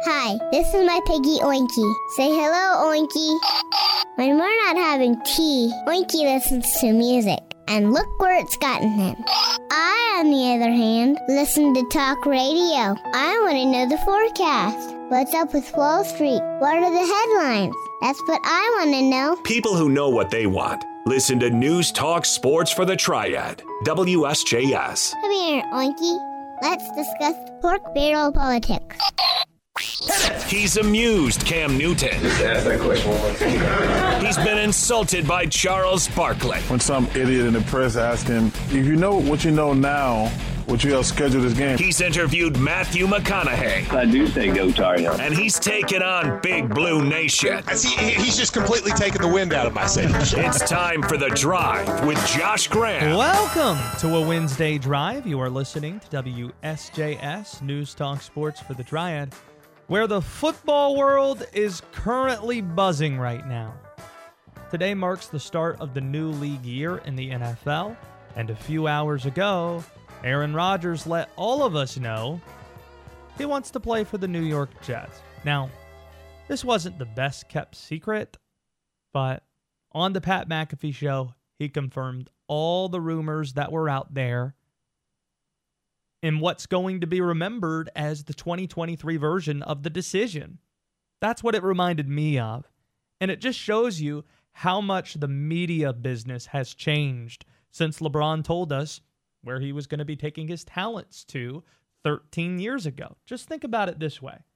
Hi, this is my piggy Oinky. Say hello, Oinky. When we're not having tea, Oinky listens to music. And look where it's gotten him. I, on the other hand, listen to talk radio. I want to know the forecast. What's up with Wall Street? What are the headlines? That's what I want to know. People who know what they want. Listen to News Talk Sports for the Triad. WSJS. Come here, Oinky. Let's discuss pork barrel politics. He's amused Cam Newton. Just ask that question one more time. He's been insulted by Charles Barkley. When some idiot in the press asked him, if you know what you know now, would you have scheduled this game? He's interviewed Matthew McConaughey. I do say go Tar Heels. And he's taken on Big Blue Nation. He's just completely taken the wind out of my sails. It's time for The Drive with Josh Graham. Welcome to a Wednesday Drive. You are listening to WSJS News Talk Sports for the Triad, where the football world is currently buzzing right now. Today marks the start of the new league year in the NFL, and a few hours ago, Aaron Rodgers let all of us know he wants to play for the New York Jets. Now, this wasn't the best kept secret, but on the Pat McAfee show, he confirmed all the rumors that were out there in what's going to be remembered as the 2023 version of the decision. That's what it reminded me of. And it just shows you how much the media business has changed since LeBron told us where he was going to be taking his talents to 13 years ago. Just think about it this way.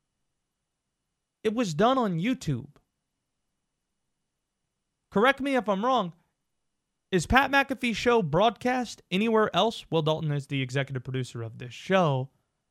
It was done on YouTube. Correct me if I'm wrong. Is Pat McAfee's show broadcast anywhere else? Will Dalton is the executive producer of this show.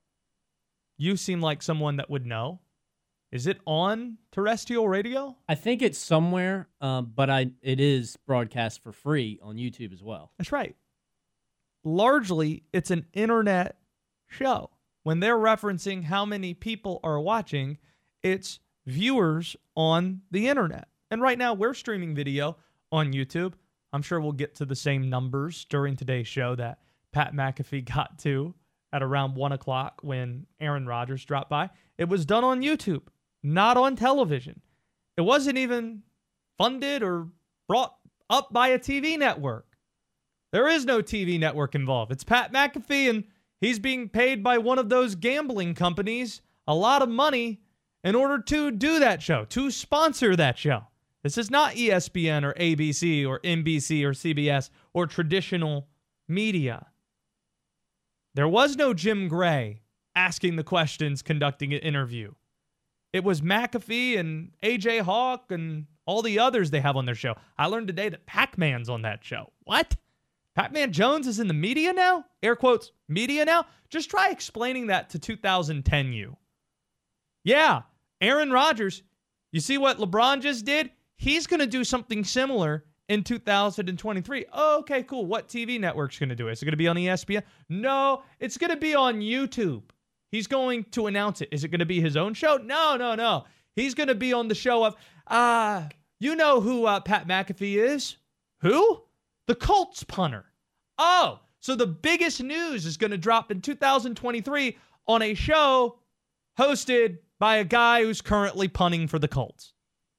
You seem like someone that would know. Is it on terrestrial radio? I think it's somewhere, but it is broadcast for free on YouTube as well. That's right. Largely, it's an internet show. When they're referencing how many people are watching, it's viewers on the internet. And right now, we're streaming video on YouTube. I'm sure we'll get to the same numbers during today's show that Pat McAfee got to at around 1 o'clock when Aaron Rodgers dropped by. It was done on YouTube, not on television. It wasn't even funded or brought up by a TV network. There is no TV network involved. It's Pat McAfee, and he's being paid by one of those gambling companies a lot of money in order to do that show, to sponsor that show. This is not ESPN or ABC or NBC or CBS or traditional media. There was no Jim Gray asking the questions, conducting an interview. It was McAfee and AJ Hawk and all the others they have on their show. I learned today that Pac-Man's on that show. What? Pac-Man Jones is in the media now? Air quotes, media now? Just try explaining that to 2010 you. Yeah, Aaron Rodgers, you see what LeBron just did? He's going to do something similar in 2023. Oh, okay, cool. What TV network's going to do it? Is it going to be on ESPN? No, it's going to be on YouTube. He's going to announce it. Is it going to be his own show? No. He's going to be on the show of, you know who Pat McAfee is? Who? The Colts punter. Oh, so the biggest news is going to drop in 2023 on a show hosted by a guy who's currently punting for the Colts.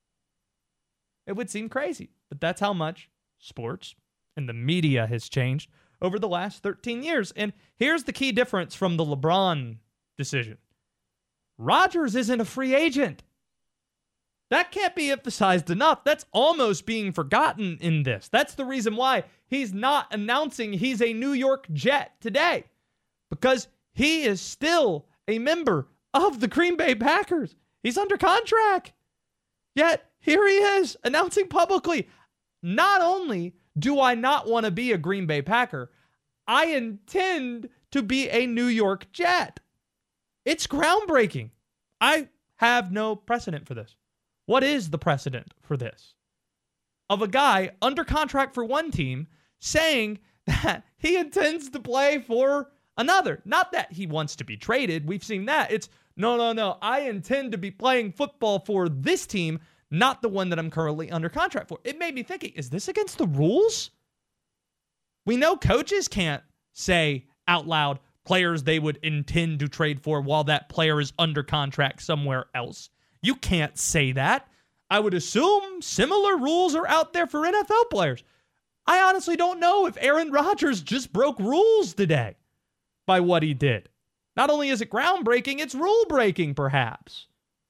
It would seem crazy, but that's how much sports and the media has changed over the last 13 years. And here's the key difference from the LeBron decision. Rodgers isn't a free agent. That can't be emphasized enough. That's almost being forgotten in this. That's the reason why he's not announcing he's a New York Jet today, because he is still a member of the Green Bay Packers. He's under contract. Yet, here he is announcing publicly, not only do I not want to be a Green Bay Packer, I intend to be a New York Jet. It's groundbreaking. I have no precedent for this. What is the precedent for this? Of a guy under contract for one team saying that he intends to play for another. Not that he wants to be traded. We've seen that. It's no. I intend to be playing football for this team, not the one that I'm currently under contract for. It made me thinking, is this against the rules? We know coaches can't say out loud, players they would intend to trade for while that player is under contract somewhere else. You can't say that. I would assume similar rules are out there for NFL players. I honestly don't know if Aaron Rodgers just broke rules today by what he did. Not only is it groundbreaking, it's rule-breaking, perhaps.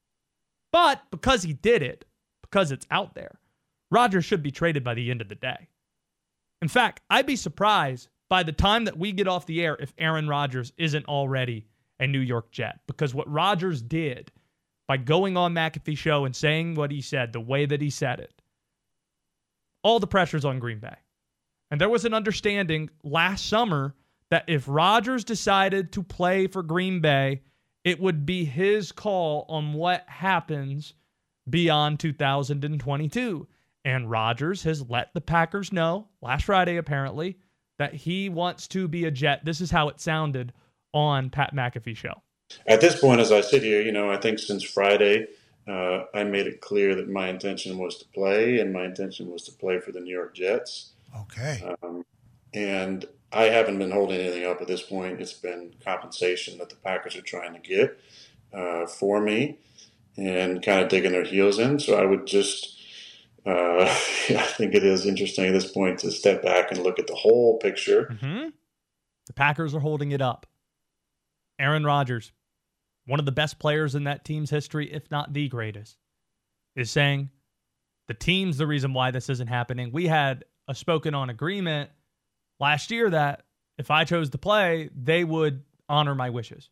But because he did it, because it's out there, Rodgers should be traded by the end of the day. In fact, I'd be surprised by the time that we get off the air if Aaron Rodgers isn't already a New York Jet. Because what Rodgers did by going on McAfee Show and saying what he said, the way that he said it, all the pressure's on Green Bay. And there was an understanding last summer that if Rodgers decided to play for Green Bay, it would be his call on what happens beyond 2022. And Rodgers has let the Packers know, last Friday apparently, that he wants to be a Jet. This is how it sounded on Pat McAfee Show. At this point, as I sit here, I think since Friday, I made it clear that my intention was to play, and my intention was to play for the New York Jets. Okay. And I haven't been holding anything up at this point. It's been compensation that the Packers are trying to get for me and kind of digging their heels in. So I would just, I think it is interesting at this point to step back and look at the whole picture. Mm-hmm. The Packers are holding it up. Aaron Rodgers, one of the best players in that team's history, if not the greatest, is saying the team's the reason why this isn't happening. We had a spoken on agreement last year that if I chose to play, they would honor my wishes.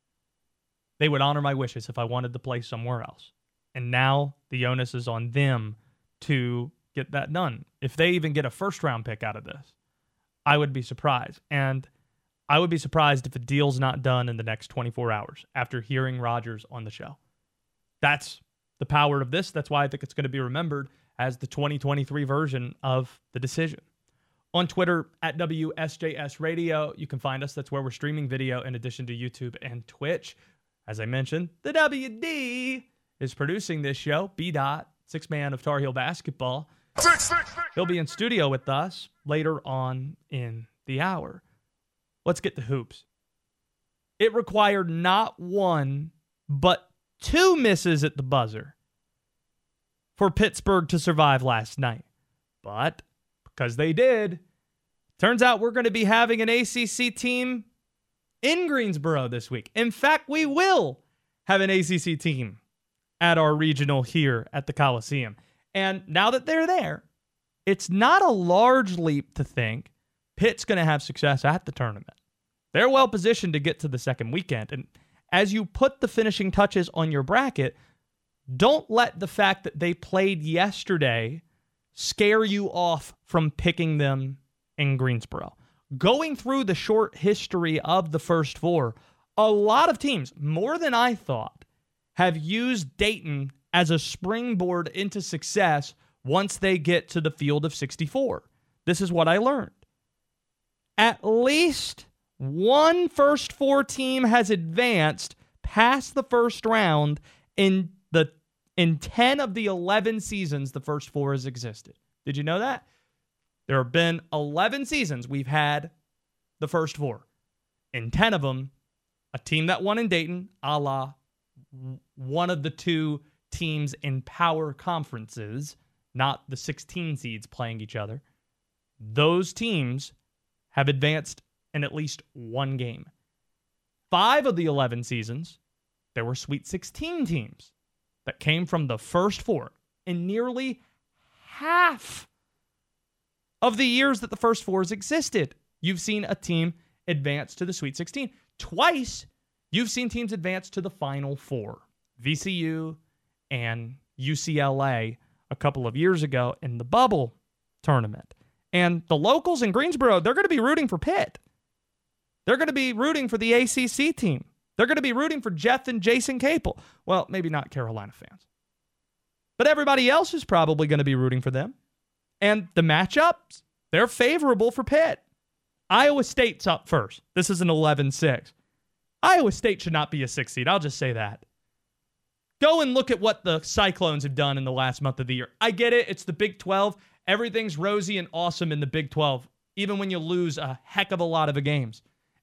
They would honor my wishes if I wanted to play somewhere else. And now the onus is on them to get that done. If they even get a first-round pick out of this, I would be surprised. And I would be surprised if a deal's not done in the next 24 hours after hearing Rodgers on the show. That's the power of this. That's why I think it's going to be remembered as the 2023 version of the decision. On Twitter, at WSJS Radio, you can find us. That's where we're streaming video in addition to YouTube and Twitch. As I mentioned, the WD is producing this show. B-Dot, sixth man of Tar Heel basketball. He'll be in studio with us later on in the hour. Let's get to hoops. It required not one, but two misses at the buzzer for Pittsburgh to survive last night. But because they did, turns out we're going to be having an ACC team in Greensboro this week. In fact, we will have an ACC team at our regional here at the Coliseum. And now that they're there, it's not a large leap to think Pitt's going to have success at the tournament. They're well positioned to get to the second weekend. And as you put the finishing touches on your bracket, don't let the fact that they played yesterday scare you off from picking them in Greensboro. Going through the short history of the first four, a lot of teams, more than I thought, have used Dayton as a springboard into success once they get to the field of 64. This is what I learned. At least one first four team has advanced past the first round in 10 of the 11 seasons the first four has existed. Did you know that? There have been 11 seasons we've had the first four. In 10 of them, a team that won in Dayton, a la one of the two teams in power conferences, not the 16 seeds playing each other. Those teams have advanced in at least one game. 5 of the 11 seasons, there were Sweet 16 teams that came from the first four. In nearly half of the years that the first four has existed, you've seen a team advance to the Sweet 16. Twice, you've seen teams advance to the Final Four. VCU and UCLA a couple of years ago in the bubble tournament. And the locals in Greensboro, they're going to be rooting for Pitt. They're going to be rooting for the ACC team. They're going to be rooting for Jeff and Jason Capel. Well, maybe not Carolina fans. But everybody else is probably going to be rooting for them. And the matchups, they're favorable for Pitt. Iowa State's up first. This is an 11-6. Iowa State should not be a 6 seed. I'll just say that. Go and look at what the Cyclones have done in the last month of the year. I get it. It's the Big 12. Everything's rosy and awesome in the Big 12, even when you lose a heck of a lot of the games.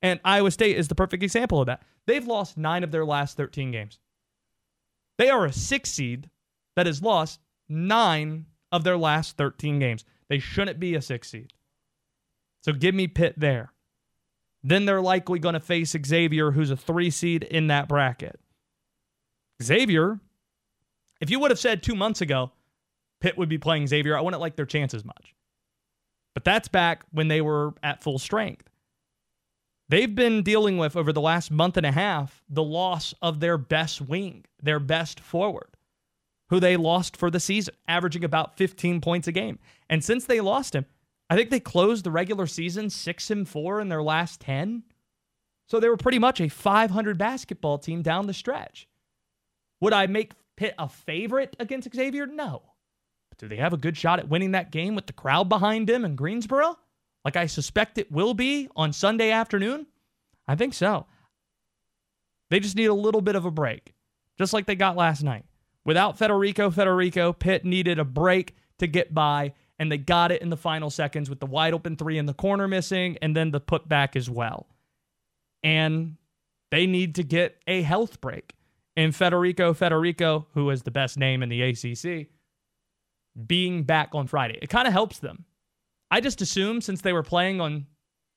And Iowa State is the perfect example of that. They've lost 9 of their last 13 games. They are a 6 seed that has lost 9 of their last 13 games. They shouldn't be a 6 seed. So give me Pitt there. Then they're likely going to face Xavier, who's a 3 seed in that bracket. Xavier, if you would have said 2 months ago, Pitt would be playing Xavier, I wouldn't like their chances much. But that's back when they were at full strength. They've been dealing with, over the last month and a half, the loss of their best wing, their best forward, who they lost for the season, averaging about 15 points a game. And since they lost him, I think they closed the regular season 6-4 in their last 10. So they were pretty much a 500 basketball team down the stretch. Would I make Pitt a favorite against Xavier? No. But do they have a good shot at winning that game with the crowd behind them in Greensboro? Like I suspect it will be on Sunday afternoon? I think so. They just need a little bit of a break, just like they got last night. Without Federico, Pitt needed a break to get by, and they got it in the final seconds with the wide open 3 in the corner missing, and then the putback as well. And they need to get a health break. And Federico, who is the best name in the ACC, being back on Friday. It kind of helps them. I just assumed since they were playing on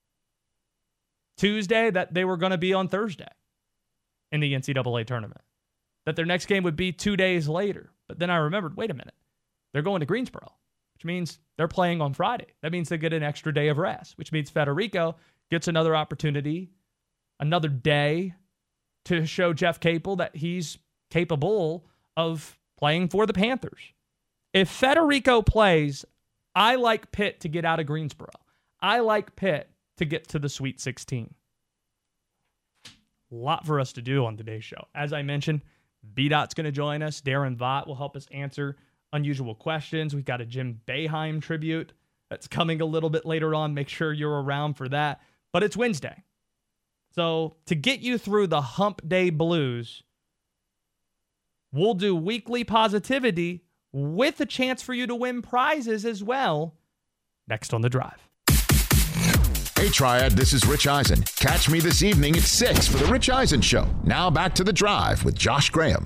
Tuesday that they were going to be on Thursday in the NCAA tournament. That their next game would be 2 days later. But then I remembered, wait a minute. They're going to Greensboro, which means they're playing on Friday. That means they get an extra day of rest, which means Federico gets another opportunity, another day to show Jeff Capel that he's capable of playing for the Panthers. If Federico plays, I like Pitt to get out of Greensboro. I like Pitt to get to the Sweet 16. A lot for us to do on today's show. As I mentioned, B-Dot's going to join us. Darren Vaught will help us answer unusual questions. We've got a Jim Boeheim tribute that's coming a little bit later on. Make sure you're around for that. But it's Wednesday. So to get you through the hump day blues, we'll do weekly positivity with a chance for you to win prizes as well next on The Drive. Hey, Triad, this is Rich Eisen. Catch me this evening at 6 for The Rich Eisen Show. Now back to The Drive with Josh Graham.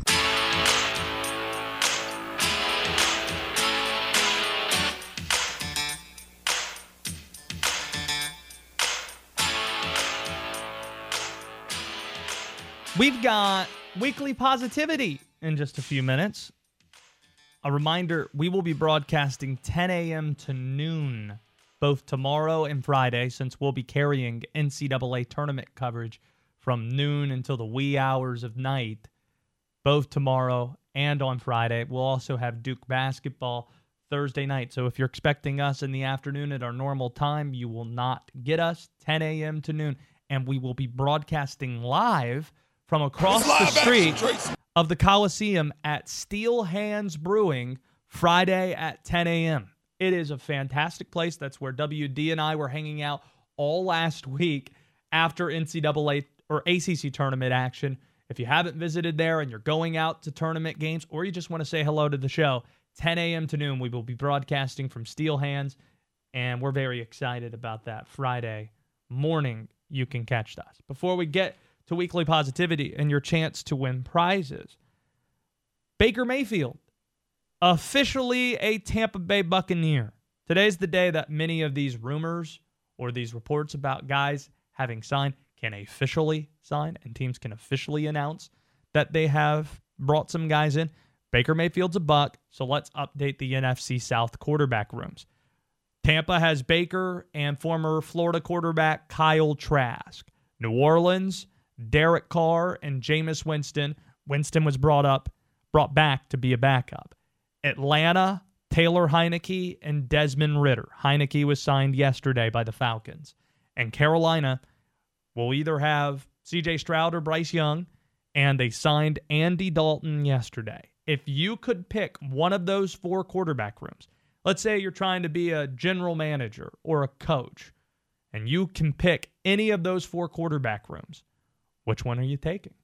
We've got weekly positivity in just a few minutes. A reminder, we will be broadcasting 10 a.m. to noon, both tomorrow and Friday, since we'll be carrying NCAA tournament coverage from noon until the wee hours of night, both tomorrow and on Friday. We'll also have Duke basketball Thursday night. So if you're expecting us in the afternoon at our normal time, you will not get us 10 a.m. to noon. And we will be broadcasting live from across the street of the Coliseum at Steel Hands Brewing Friday at 10 a.m. It is a fantastic place. That's where WD and I were hanging out all last week after NCAA or ACC tournament action. If you haven't visited there and you're going out to tournament games or you just want to say hello to the show, 10 a.m. to noon, we will be broadcasting from Steel Hands, and we're very excited about that. Friday morning, you can catch us. Before we get to weekly positivity and your chance to win prizes, Baker Mayfield, officially a Tampa Bay Buccaneer. Today's the day that many of these rumors or these reports about guys having signed can officially sign, and teams can officially announce that they have brought some guys in. Baker Mayfield's a Buck, so let's update the NFC South quarterback rooms. Tampa has Baker and former Florida quarterback Kyle Trask. New Orleans, Derek Carr and Jameis Winston. Winston was brought back to be a backup. Atlanta, Taylor Heineke and Desmond Ridder. Heineke was signed yesterday by the Falcons. And Carolina will either have C.J. Stroud or Bryce Young, and they signed Andy Dalton yesterday. If you could pick one of those 4 quarterback rooms, let's say you're trying to be a general manager or a coach, and you can pick any of those 4 quarterback rooms, which one are you taking?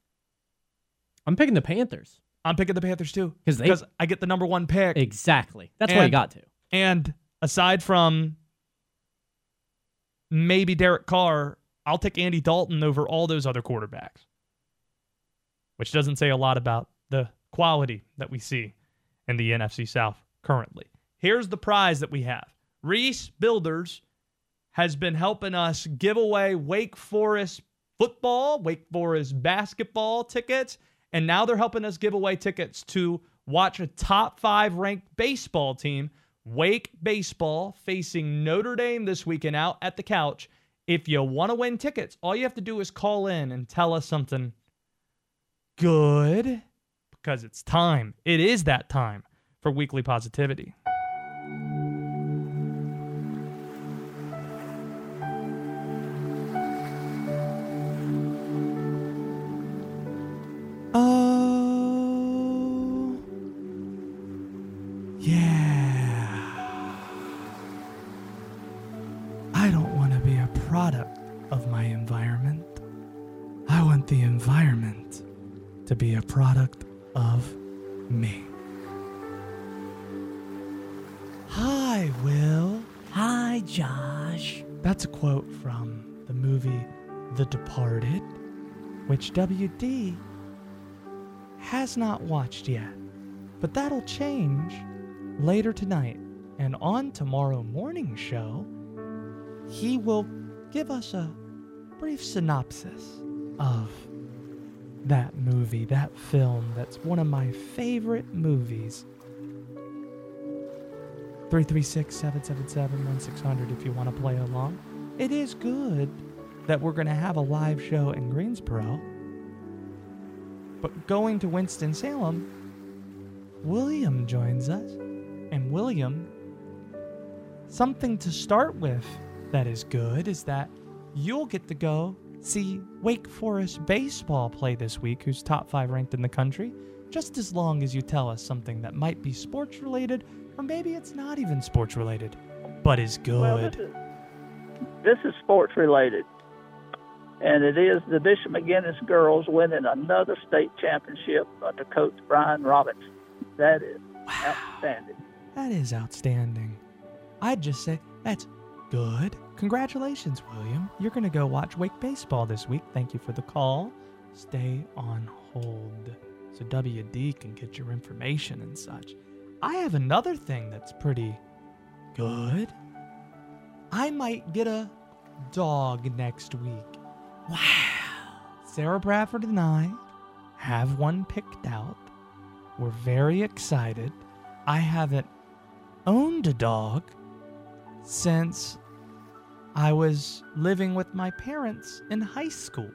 I'm picking the Panthers. I'm picking the Panthers too. Because I get the number 1 pick. Exactly. That's what I got to. And aside from maybe Derek Carr, I'll take Andy Dalton over all those other quarterbacks, which doesn't say a lot about the quality that we see in the NFC South currently. Here's the prize that we have. Reese Builders has been helping us give away Wake Forest football, Wake Forest basketball tickets, and now they're helping us give away tickets to watch a top 5 ranked baseball team, Wake Baseball, facing Notre Dame this weekend out at the Couch. If you want to win tickets, all you have to do is call in and tell us something good, because it's time. It is that time for Weekly Positivity. Oh, yeah. I don't want to be a product of my environment. I want the environment to be a product of me. Hi, Will. Hi, Josh. That's a quote from the movie The Departed, which WD has not watched yet. But that'll change later tonight. And on tomorrow morning's show, he will give us a brief synopsis of that movie, that film that's one of my favorite movies. 336-777-1600 if you want to play along. It is good that we're going to have a live show in Greensboro. But going to Winston-Salem, William joins us. And William, something to start with that is good is that you'll get to go see Wake Forest baseball play this week, who's top 5 ranked in the country, just as long as you tell us something that might be sports related, or maybe it's not even sports related, but is good. Well, this is sports related, and it is the Bishop McGuinness girls winning another state championship under Coach Brian Robinson. That is outstanding. That is outstanding. I'd just say that's good. Congratulations, William. You're going to go watch Wake baseball this week. Thank you for the call. Stay on hold so WD can get your information and such. I have another thing that's pretty good. I might get a dog next week. Wow. Sarah Bradford and I have one picked out. We're very excited. I haven't owned a dog since I was living with my parents in high school.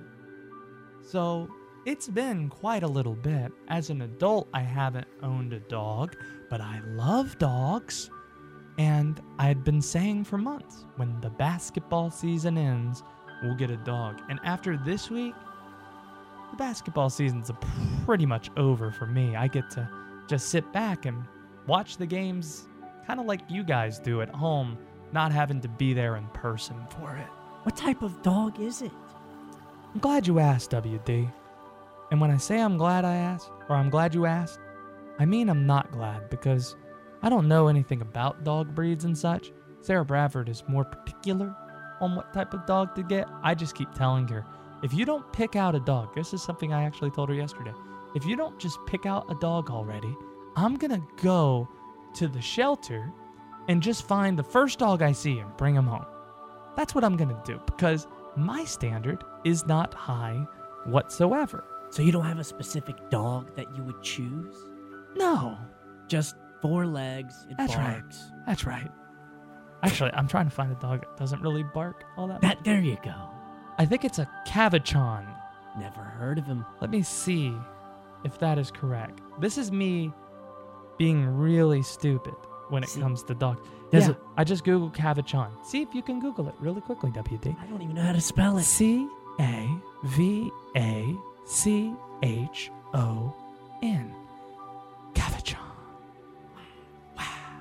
So it's been quite a little bit. As an adult, I haven't owned a dog, but I love dogs. And I'd been saying for months, when the basketball season ends, we'll get a dog. And after this week, the basketball season's pretty much over for me. I get to just sit back and watch the games kind of like you guys do at home, not having to be there in person for it. What type of dog is it? I'm glad you asked, WD. And when I say I'm glad I asked, or I'm glad you asked, I mean I'm not glad, because I don't know anything about dog breeds and such. Sarah Bradford is more particular on what type of dog to get. I just keep telling her, if you don't pick out a dog, this is something I actually told her yesterday, if you don't just pick out a dog already, I'm going to go to the shelter and just find the first dog I see and bring him home. That's what I'm going to do, because my standard is not high whatsoever. So you don't have a specific dog that you would choose? No. Just 4 legs, it That's barks. right. That's right. Actually, I'm trying to find a dog that doesn't really bark all that much. There you go. I think it's a Cavachon. Never heard of him. Let me see if that is correct. This is me being really stupid when it comes to dogs. I just Googled Cavachon. See if you can Google it really quickly, WD. I don't even know how to spell it. C-A-V-A-C-H-O-N. Cavachon. Wow.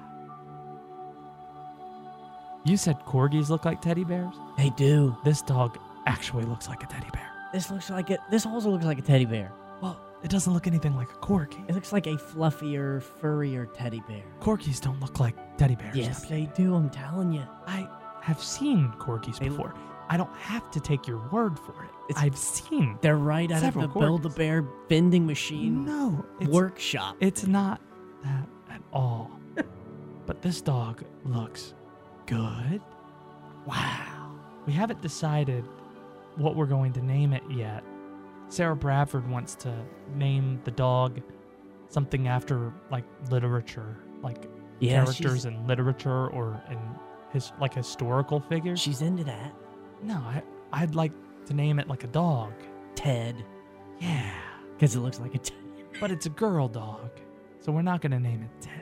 You said corgis look like teddy bears? They do. This dog actually looks like a teddy bear. This also looks like a teddy bear. Well, it doesn't look anything like a corgi. It looks like a fluffier, furrier teddy bear. Corgis don't look like teddy bears. Yes, they do, I'm telling you. I have seen corgis before. I don't have to take your word for it. I've seen. They're right out of several the corgis. Build-A-Bear vending machine No, workshop. It's not that at all. But this dog looks good. Wow. We haven't decided what we're going to name it yet. Sarah Bradford wants to name the dog something after like literature, like characters in literature or in historical figures. She's into that. No, I'd like to name it like a dog. Ted. Yeah. Because it looks like a Ted. But it's a girl dog, so we're not going to name it Ted.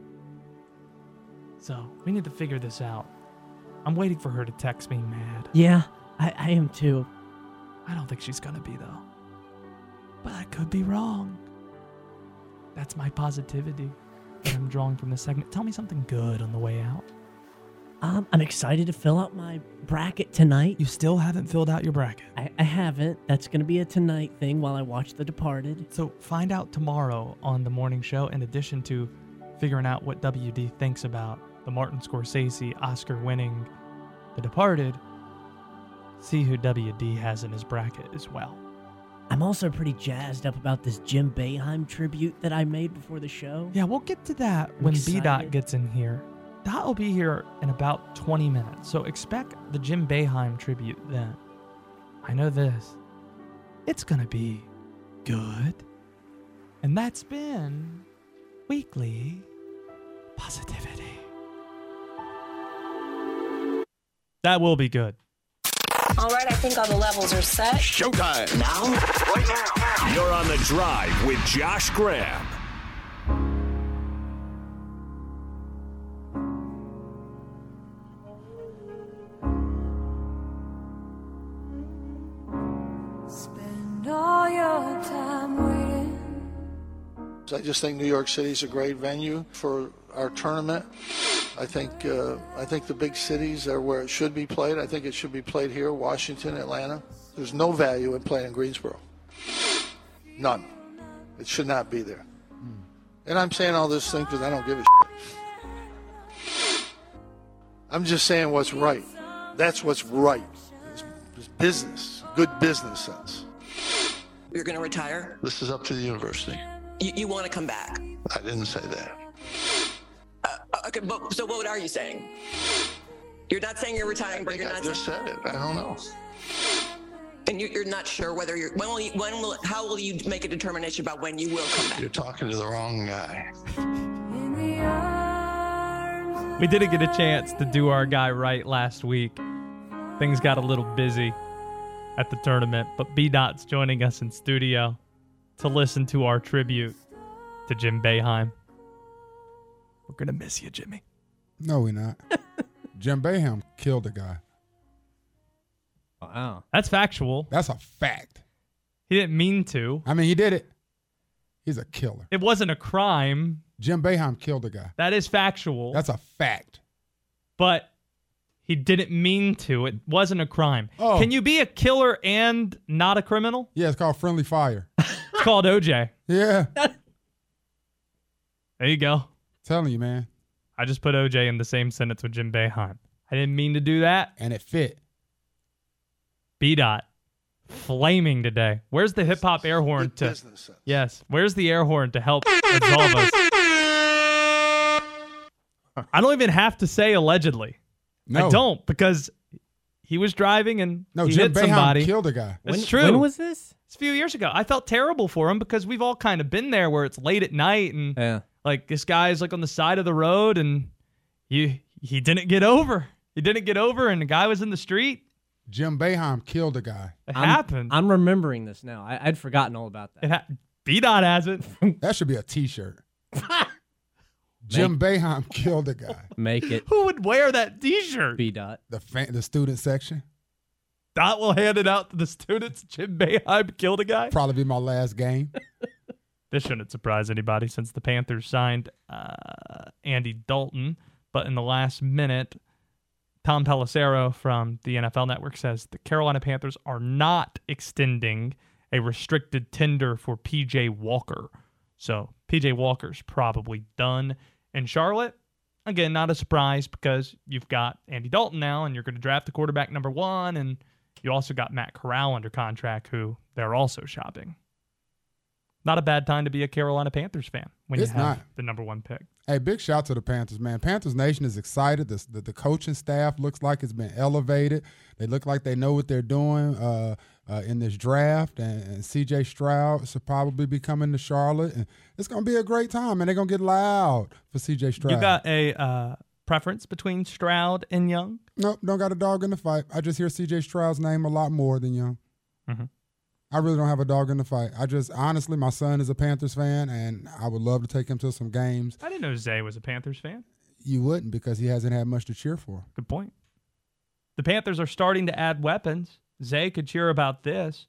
So we need to figure this out. I'm waiting for her to text me mad. Yeah, I am too. I don't think she's going to be, though. But I could be wrong. That's my positivity that I'm drawing from this segment. Tell me something good on the way out. I'm excited to fill out my bracket tonight. You still haven't filled out your bracket. I haven't. That's going to be a tonight thing while I watch The Departed. So find out tomorrow on the morning show, in addition to figuring out what WD thinks about the Martin Scorsese Oscar-winning The Departed, see who WD has in his bracket as well. I'm also pretty jazzed up about this Jim Boeheim tribute that I made before the show. Yeah, we'll get to that when B-Dot gets in here. Dot will be here in about 20 minutes, so expect the Jim Boeheim tribute then. I know this. It's gonna be good. And that's been Weekly Positivity. That will be good. All right, I think all the levels are set. Showtime. Now? Right now. You're on the Drive with Josh Graham. Spend all your time waiting. I just think New York City is a great venue for our tournament. I think the big cities are where it should be played. I think it should be played here, Washington, Atlanta. There's no value in playing in Greensboro. None. It should not be there. And I'm saying all this thing because I don't give a shit. I'm just saying what's right. That's what's right. It's business, good business sense. You're going to retire? This is up to the university. You want to come back? I didn't say that. Okay, but, so what are you saying? You're not saying you're retiring, but you're not. I just said it. I don't know. And you're not sure whether you're. How will you make a determination about when you will come back? You're talking to the wrong guy. We didn't get a chance to do our guy right last week. Things got a little busy at the tournament, but B-Dot's joining us in studio to listen to our tribute to Jim Boeheim. We're going to miss you, Jimmy. No, we're not. Jim Boeheim killed a guy. Wow. That's factual. That's a fact. He didn't mean to. I mean, he did it. He's a killer. It wasn't a crime. Jim Boeheim killed a guy. That is factual. That's a fact. But he didn't mean to. It wasn't a crime. Oh. Can you be a killer and not a criminal? Yeah, it's called friendly fire. It's called OJ. Yeah. There you go. Telling you, man. I just put OJ in the same sentence with Jim Boeheim. I didn't mean to do that. And it fit. B-Dot. Flaming today. Where's the hip-hop air horn to... Yes. Where's the air horn to help absolve us? I don't even have to say allegedly. No. I don't, because he was driving and he Jim hit somebody. Boeheim killed a guy. That's true. When was this? It's a few years ago. I felt terrible for him because we've all kind of been there where it's late at night and like this guy's like on the side of the road and he didn't get over. He didn't get over and the guy was in the street. Jim Boeheim killed a guy. It happened. I'm remembering this now. I'd forgotten all about that. B-Dot has it. That should be a T-shirt. Jim Boeheim killed a guy. Make it. Who would wear that T-shirt? B-Dot. The student section. Dot will hand it out to the students. Jim Boeheim killed a guy. Probably be my last game. This shouldn't surprise anybody since the Panthers signed Andy Dalton. But in the last minute, Tom Pelissero from the NFL Network says the Carolina Panthers are not extending a restricted tender for P.J. Walker. So P.J. Walker's probably done. In Charlotte, again, not a surprise because you've got Andy Dalton now, and you're going to draft the quarterback number 1, and you also got Matt Corral under contract, who they're also shopping. Not a bad time to be a Carolina Panthers fan when It's you have not. the number 1 pick. Hey, big shout to the Panthers, man. Panthers Nation is excited. The coaching staff looks like it's been elevated. They look like they know what they're doing in this draft. And C.J. Stroud should probably be coming to Charlotte. And it's going to be a great time, and they're going to get loud for C.J. Stroud. You got a preference between Stroud and Young? Nope, don't got a dog in the fight. I just hear C.J. Stroud's name a lot more than Young. Mm-hmm. I really don't have a dog in the fight. Honestly, my son is a Panthers fan, and I would love to take him to some games. I didn't know Zay was a Panthers fan. You wouldn't, because he hasn't had much to cheer for. Good point. The Panthers are starting to add weapons. Zay could cheer about this.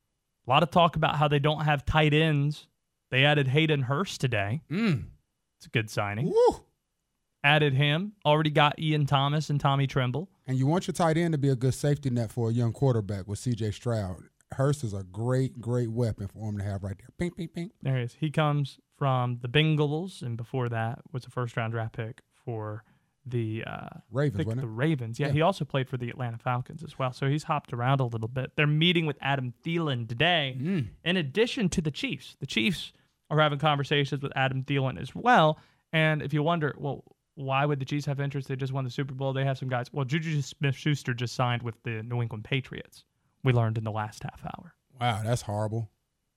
A lot of talk about how they don't have tight ends. They added Hayden Hurst today. It's a good signing. Woo! Added him. Already got Ian Thomas and Tommy Tremble. And you want your tight end to be a good safety net for a young quarterback with C.J. Stroud. Hurst is a great, great weapon for him to have right there. Ping, ping, ping. There he is. He comes from the Bengals, and before that was a first-round draft pick for the Ravens, wasn't it? The Ravens. Yeah, he also played for the Atlanta Falcons as well. So he's hopped around a little bit. They're meeting with Adam Thielen today, in addition to the Chiefs. The Chiefs are having conversations with Adam Thielen as well. And if you wonder, well, why would the Chiefs have interest? They just won the Super Bowl. They have some guys. Well, Juju Smith-Schuster just signed with the New England Patriots. We learned in the last half hour. Wow, that's horrible.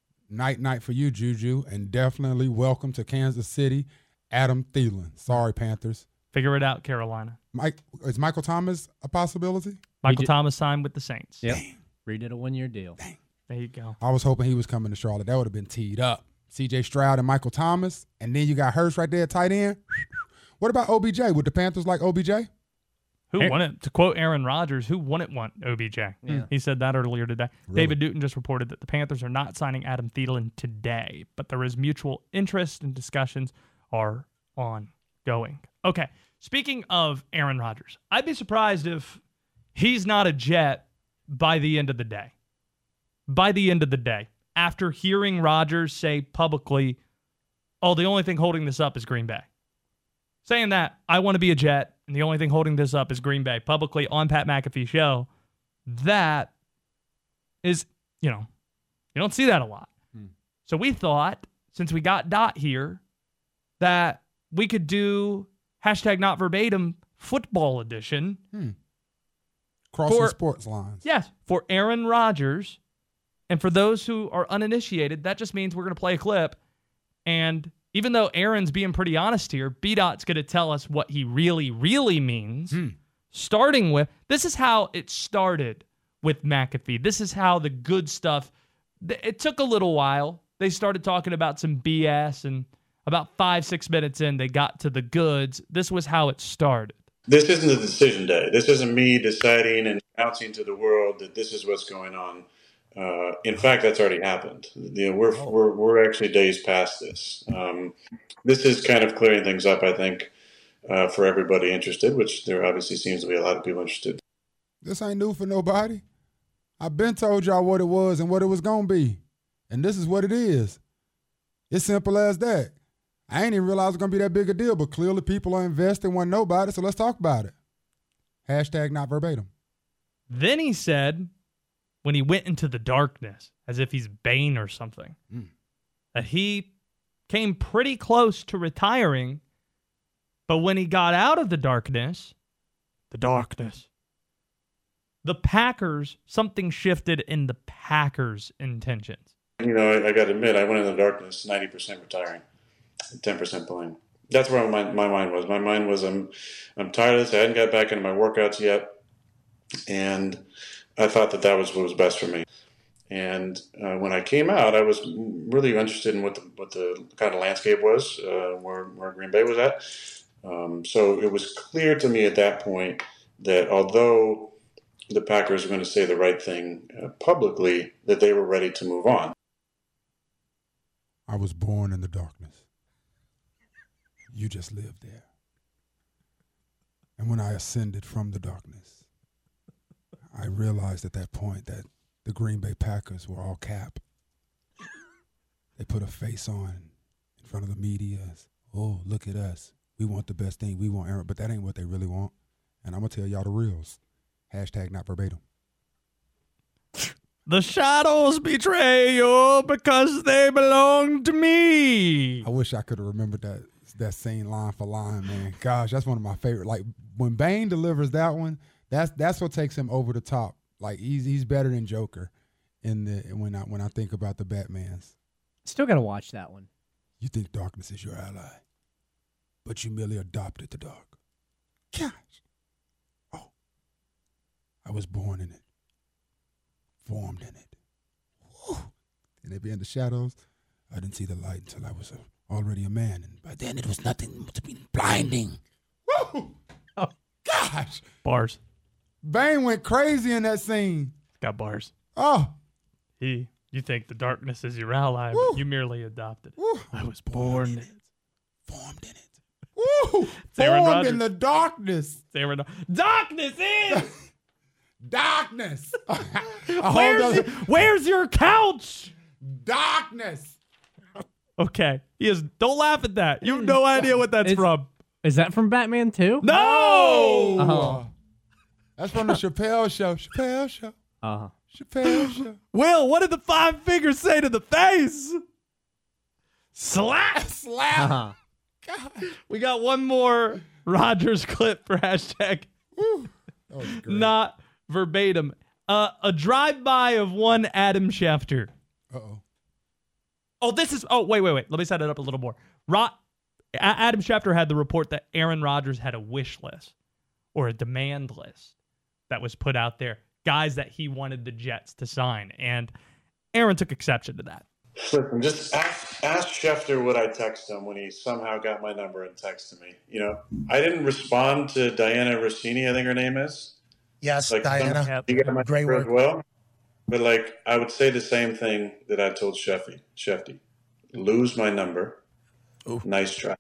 Night for you, Juju, and definitely welcome to Kansas City, Adam Thielen. Sorry, Panthers. Figure it out, Carolina. Is Michael Thomas a possibility? Michael Thomas signed with the Saints. Yep. Redid a 1-year deal. Dang. There you go. I was hoping he was coming to Charlotte. That would have been teed up. C.J. Stroud and Michael Thomas, and then you got Hurst right there at tight end. What about OBJ? Would the Panthers like OBJ? Who wouldn't? To quote Aaron Rodgers, who wouldn't want OBJ? Yeah. He said that earlier today. Really? David Newton just reported that the Panthers are not signing Adam Thielen today, but there is mutual interest and discussions are ongoing. Okay, speaking of Aaron Rodgers, I'd be surprised if he's not a Jet by the end of the day. By the end of the day, after hearing Rodgers say publicly, oh, the only thing holding this up is Green Bay. Saying that, I want to be a Jet, and the only thing holding this up is Green Bay, publicly on Pat McAfee's show. That is, you don't see that a lot. So we thought, since we got Dot here, that we could do #NotVerbatim football edition. Crossing sports lines. Yes, for Aaron Rodgers. And for those who are uninitiated, that just means we're going to play a clip. And even though Aaron's being pretty honest here, B-Dot's going to tell us what he really, really means. Starting with, this is how it started with McAfee. This is how the good stuff, it took a little while. They started talking about some BS, and about 5-6 minutes in, they got to the goods. This was how it started. This isn't a decision day. This isn't me deciding and announcing to the world that this is what's going on. In fact, that's already happened. We're actually days past this. This is kind of clearing things up, I think, for everybody interested, which there obviously seems to be a lot of people interested. This ain't new for nobody. I've been told y'all what it was and what it was going to be. And this is what it is. It's simple as that. I ain't even realized it's going to be that big a deal, but clearly people are invested, want to know about it, so let's talk about it. #NotVerbatim. Then he said, when he went into the darkness, as if he's Bane or something, that he came pretty close to retiring, but when he got out of the darkness, the Packers, something shifted in the Packers' intentions. I got to admit, I went in the darkness, 90% retiring, 10% playing. That's where my mind was. My mind was, I'm tired of this. I hadn't got back into my workouts yet, and I thought that was what was best for me. And when I came out, I was really interested in what the kind of landscape was, where Green Bay was at. So it was clear to me at that point that although the Packers were going to say the right thing publicly, that they were ready to move on. I was born in the darkness. You just lived there. And when I ascended from the darkness, I realized at that point that the Green Bay Packers were all cap. They put a face on in front of the media. Oh, look at us. We want the best thing. We want Aaron, but that ain't what they really want. And I'm going to tell y'all the reals. Hashtag not verbatim. The shadows betray you because they belong to me. I wish I could have remembered that scene line for line, man. Gosh, that's one of my favorite. Like, when Bane delivers that one, that's what takes him over the top. Like, he's better than Joker when I think about the Batmans. Still got to watch that one. You think darkness is your ally, but you merely adopted the dark. Gosh. Oh. I was born in it. Formed in it. Woo. And they be in the shadows. I didn't see the light until I was already a man, and by then it was nothing but blinding. Woo! Oh gosh! Bars. Bane went crazy in that scene. Got bars. Oh. You think the darkness is your ally, Woo. but you merely adopted it. Woo. I was born in it. Formed in it. Woo! Aaron Formed Rodgers. in the darkness. Darkness is. Darkness. Where's your couch? Darkness. Okay. Don't laugh at that. You have no idea what that's from. Is that from Batman 2? No! Oh. That's from the Chappelle Show. Chappelle Show. Uh-huh. Chappelle Show. Will, what did the five fingers say to the face? Slap! Slap. Uh-huh. God. We got one more Rodgers clip for hashtag Woo. That was great. not verbatim. A drive-by of one Adam Schefter. Uh-oh. Wait. Let me set it up a little more. Adam Schefter had the report that Aaron Rodgers had a wish list or a demand list that was put out there. Guys that he wanted the Jets to sign. And Aaron took exception to that. Listen, just ask Schefter what I text him when he somehow got my number and texted me. I didn't respond to Diana Rossini, I think her name is. Yes, Like, Diana. You got my Great number as work. well. But, I would say the same thing that I told Shefty. Lose my number. Ooh. Nice try.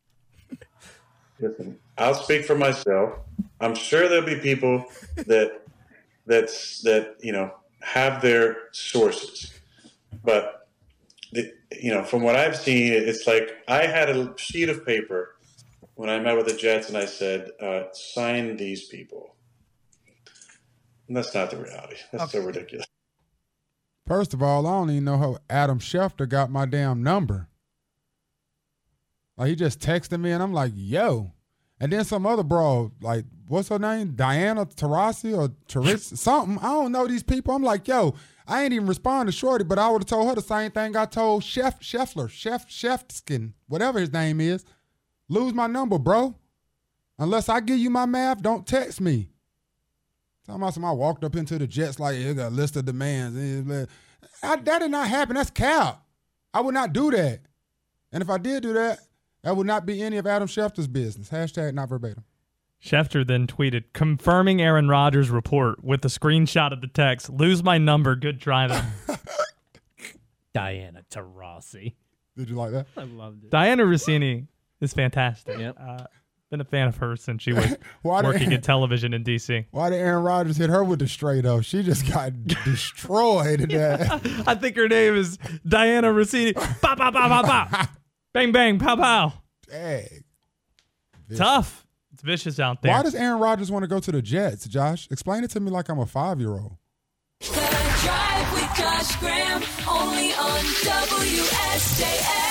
Listen, I'll speak for myself. I'm sure there'll be people that have their sources. But, from what I've seen, it's like I had a sheet of paper when I met with the Jets and I said, sign these people. And that's not the reality. That's so ridiculous. First of all, I don't even know how Adam Schefter got my damn number. Like, he just texted me, and I'm like, yo. And then some other bro, like, what's her name? Diana Taurasi or Teresa, something. I don't know these people. I'm like, yo, I ain't even respond to Shorty, but I would have told her the same thing I told Shefskin, whatever his name is. Lose my number, bro. Unless I give you my math, don't text me. Talking about somebody walked up into the Jets like, you got a list of demands. That did not happen. That's cap. I would not do that. And if I did do that, that would not be any of Adam Schefter's business. Hashtag not verbatim. Schefter then tweeted, confirming Aaron Rodgers' report with a screenshot of the text. Lose my number. Good try, though. Diana Taurasi. Did you like that? I loved it. Diana Rossini is fantastic. Yep. Been a fan of hers since she was working in television in D.C. Why did Aaron Rodgers hit her with the stray, though? She just got destroyed in that. I think her name is Diana Rossini. Pow, pow, pow, pow, pow. Bang, bang, pow, pow. Dang. Tough. It's vicious out there. Why does Aaron Rodgers want to go to the Jets, Josh? Explain it to me like I'm a 5-year-old. The Drive with Josh Graham, only on WSJS.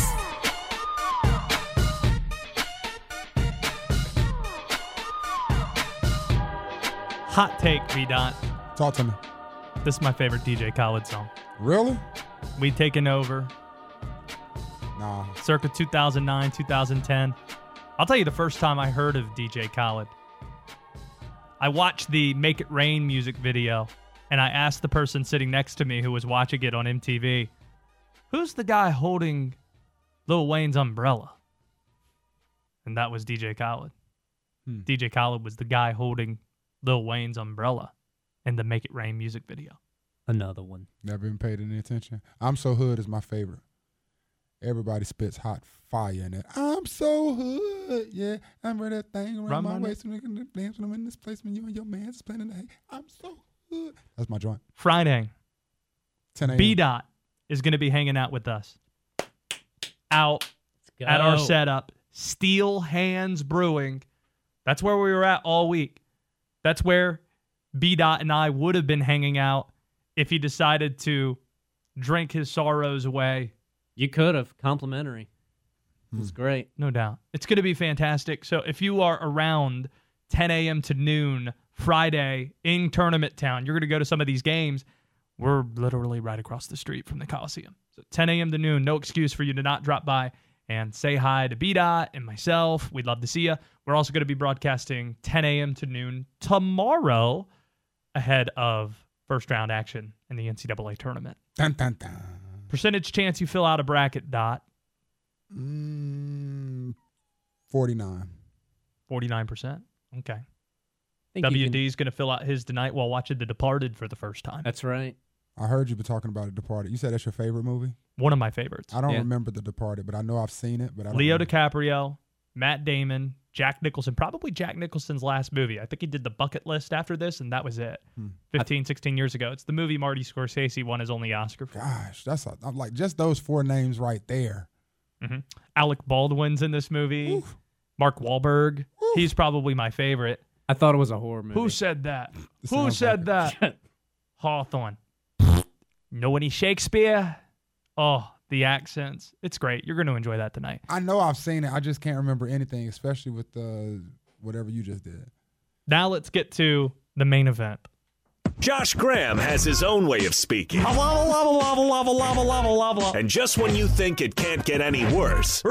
Hot take, V-Dot. Talk to me. This is my favorite DJ Khaled song. Really? We Taken Over. Nah. Circa 2009, 2010. I'll tell you the first time I heard of DJ Khaled. I watched the Make It Rain music video, and I asked the person sitting next to me who was watching it on MTV, who's the guy holding Lil Wayne's umbrella? And that was DJ Khaled. DJ Khaled was the guy holding Lil Wayne's umbrella in the Make It Rain music video. Another one. Never even paid any attention. I'm So Hood is my favorite. Everybody spits hot fire in it. I'm so hood, yeah. I'm ready to thing around my waist when I'm in this place when you and your man's playing in the hay. I'm so hood. That's my joint. Friday, 10 a.m. B-Dot is going to be hanging out with us out go. at our setup, Steel Hands Brewing. That's where we were at all week. That's where B-Dot and I would have been hanging out if he decided to drink his sorrows away. You could have. Complimentary. It was great. No doubt. It's going to be fantastic. So if you are around 10 a.m. to noon Friday in Tournament Town, you're going to go to some of these games. We're literally right across the street from the Coliseum. So 10 a.m. to noon, no excuse for you to not drop by and say hi to B-Dot and myself. We'd love to see you. We're also going to be broadcasting 10 a.m. to noon tomorrow ahead of first round action in the NCAA tournament. Dun, dun, dun. Percentage chance you fill out a bracket, Dot? 49. 49%. Okay. Think WD's going to fill out his tonight while watching The Departed for the first time. That's right. I heard you been talking about The Departed. You said that's your favorite movie? One of my favorites. I don't remember The Departed, but I know I've seen it. But I don't Leo remember. DiCaprio, Matt Damon, Jack Nicholson. Probably Jack Nicholson's last movie. I think he did The Bucket List after this, and that was it. 15, 16 years ago. It's the movie Marty Scorsese won his only Oscar for. Gosh, I'm like, just those 4 names right there. Mm-hmm. Alec Baldwin's in this movie. Oof. Mark Wahlberg. Oof. He's probably my favorite. I thought it was a horror movie. Who said that? Who said that? Hawthorne. Know any Shakespeare? Oh, the accents. It's great. You're going to enjoy that tonight. I know I've seen it. I just can't remember anything, especially with whatever you just did. Now let's get to the main event. Josh Graham has his own way of speaking. And just when you think it can't get any worse,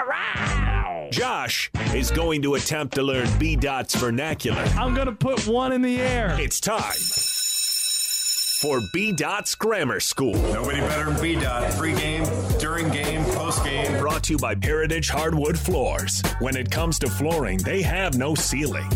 Josh is going to attempt to learn B-Dot's vernacular. I'm going to put one in the air. It's time for B-Dot's Grammar School. Nobody better than B-Dot. Pre-game, during game, post-game. Brought to you by Heritage Hardwood Floors. When it comes to flooring, they have no ceiling.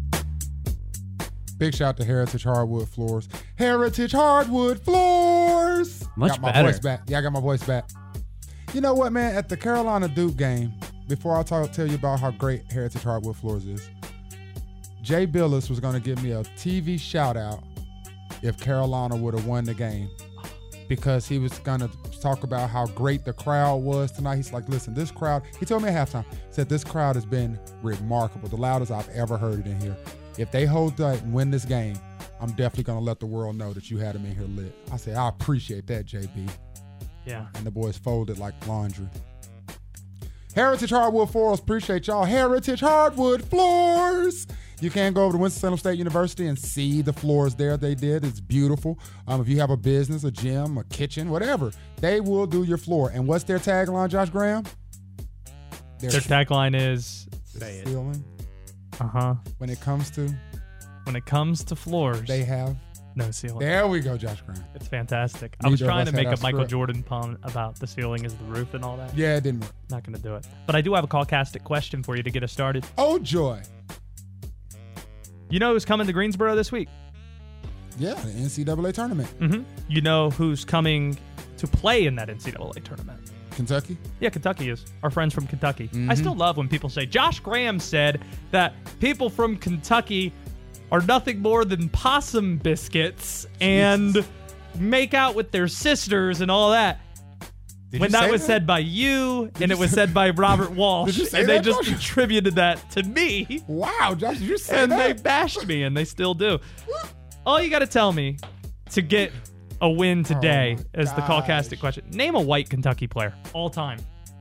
Big shout to Heritage Hardwood Floors. Heritage Hardwood Floors. Much got my better. voice back. Yeah, I got my voice back. You know what, man? At the Carolina Duke game, before I tell you about how great Heritage Hardwood Floors is, Jay Billis was going to give me a TV shout out if Carolina would have won the game, because he was going to talk about how great the crowd was tonight. He's like, listen, this crowd, he told me at halftime, said this crowd has been remarkable, the loudest I've ever heard it in here. If they hold that and win this game, I'm definitely going to let the world know that you had them in here lit. I said, I appreciate that, JB. Yeah. And the boys folded like laundry. Heritage Hardwood Floors, appreciate y'all. Heritage Hardwood Floors. You can go over to Winston-Salem State University and see the floors there they did. It's beautiful. If you have a business, a gym, a kitchen, whatever, they will do your floor. And what's their tagline, Josh Graham? Their tagline is ceiling. Uh-huh. When it comes to floors, they have no ceiling. There we go, Josh Graham. It's fantastic. Neither I was of trying us to make had a our Michael script. Jordan pun about the ceiling is the roof and all that. Yeah, it didn't work. Not going to do it. But I do have a call-castic question for you to get us started. Oh, joy. You know who's coming to Greensboro this week? Yeah, the NCAA tournament. Mm-hmm. You know who's coming to play in that NCAA tournament? Kentucky? Yeah, Kentucky is. Our friends from Kentucky. Mm-hmm. I still love when people say, Josh Graham said that people from Kentucky are nothing more than possum biscuits and make out with their sisters and all that. When that was said by you, and it was said by Robert Walsh, Did you say and they that, just Josh? attributed that to me. Wow, Josh, did you say and that? they bashed me, and they still do. All you got to tell me to get a win today is the call-castic question. Name a white Kentucky player all time.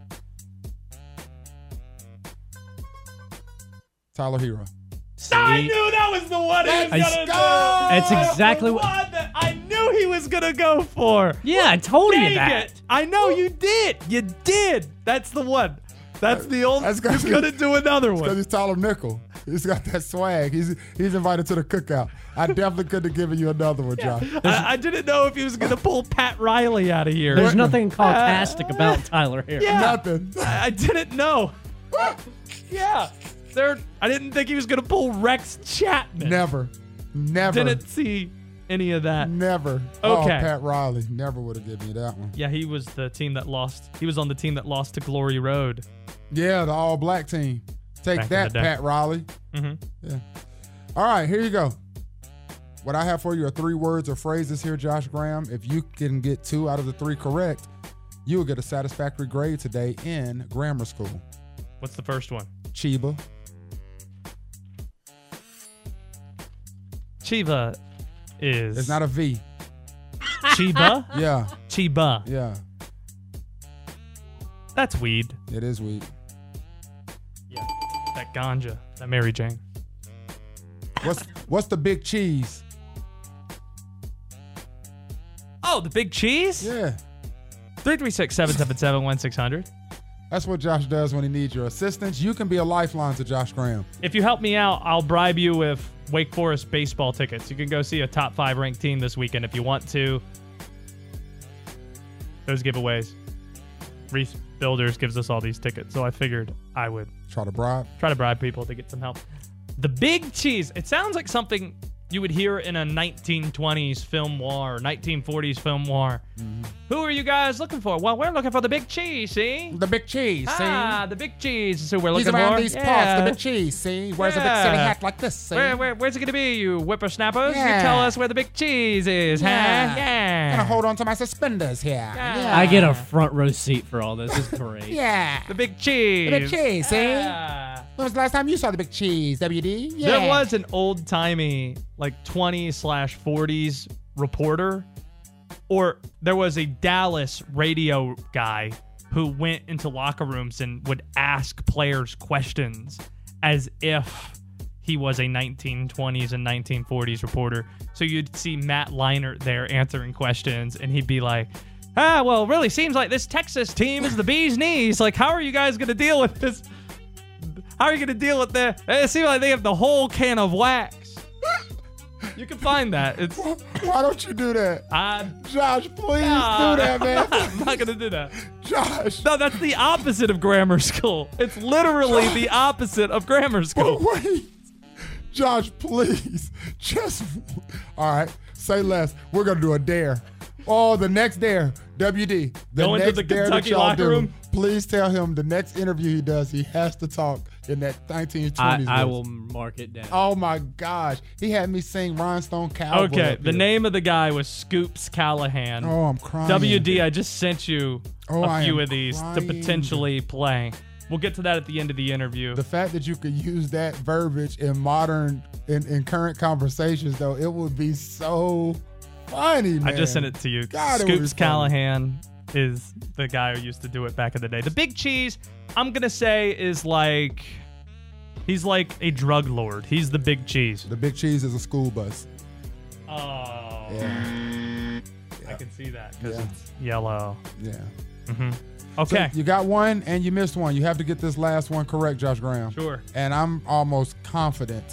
Tyler Hero. I knew that was the one he was going to do. That's exactly what I knew he was going to go for. Yeah, I told you Dang that. it. I know you did. You did. That's the one. That's the only. He's going to do another Because one. he's Tyler Nickel. He's got that swag. He's invited to the cookout. I definitely could have given you another one, Josh. I didn't know if he was going to pull Pat Riley out of here. There's nothing call-castic about Tyler here. Yeah. Nothing. I didn't know. Yeah. I didn't think he was going to pull Rex Chapman. Never. Didn't see any of that. Never. Okay. Oh, Pat Riley. Never would have given you that one. Yeah, he was the team that lost. He was on the team that lost to Glory Road. Yeah, the all-black team. Take Back in that, the day. Pat Riley. Mm-hmm. Yeah. All right, here you go. What I have for you are 3 words or phrases here, Josh Graham. If you can get 2 out of the 3 correct, you will get a satisfactory grade today in grammar school. What's the first one? Chiba. Chiba is... It's not a V. Chiba? Yeah. Chiba. Yeah. That's weed. It is weed. Yeah. That ganja. That Mary Jane. What's the big cheese? Oh, the big cheese? Yeah. 336-777-1600. That's what Josh does when he needs your assistance. You can be a lifeline to Josh Graham. If you help me out, I'll bribe you with Wake Forest baseball tickets. You can go see a top 5 ranked team this weekend if you want to. Those giveaways. Reese Builders gives us all these tickets, so I figured I would try to bribe people to get some help. The big cheese. It sounds like something you would hear in a 1920s film noir, 1940s film noir. Mm-hmm. Who are you guys looking for? Well, we're looking for the big cheese, see? The big cheese, see? The big cheese is who we're looking He's around for. These parts, the big cheese, see? Wears a big silly hat like this, see? Where's it going to be, you whippersnappers? Yeah. You tell us where the big cheese is, huh? Yeah. Gonna hold on to my suspenders here. Yeah. I get a front row seat for all this. It's great. Yeah. The big cheese. The big cheese, see? When was the last time you saw the big cheese, WD? Yeah. There was an old-timey, like 20s/40s reporter, or there was a Dallas radio guy who went into locker rooms and would ask players questions as if he was a 1920s and 1940s reporter. So you'd see Matt Leinart there answering questions, and he'd be like, well, it really seems like this Texas team is the bee's knees. Like, how are you guys going to deal with this? How are you going to deal with that? It seems like they have the whole can of wax. You can find that. It's Why don't you do that? Josh, please do that, man. I'm not going to do that. Josh. No, that's the opposite of grammar school. It's literally the opposite of grammar school. Wait. Josh, please. All right. Say less. We're going to do a dare. Oh, the next dare. WD. Go into the Kentucky locker room. Please tell him the next interview he does, he has to talk in that 1920s. I will mark it down. Oh, my gosh. He had me sing Rhinestone Cowboy. Okay, the name of the guy was Scoops Callahan. Oh, I'm crying. WD, I just sent you a few of these crying. to potentially play. We'll get to that at the end of the interview. The fact that you could use that verbiage in current conversations, though, it would be so funny, man. I just sent it to you. God, Scoops Callahan is the guy who used to do it back in the day. The big cheese, I'm going to say, is like, he's like a drug lord. He's the big cheese. The big cheese is a school bus. Oh. Yeah. I can see that because it's yellow. Yeah. Mm-hmm. Okay. So you got one and you missed one. You have to get this last one correct, Josh Graham. Sure. And I'm almost confident,